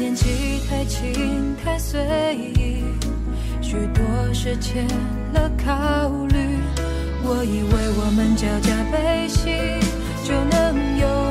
天气太轻太随意，许多事欠了考虑。我以为我们交加悲喜就能有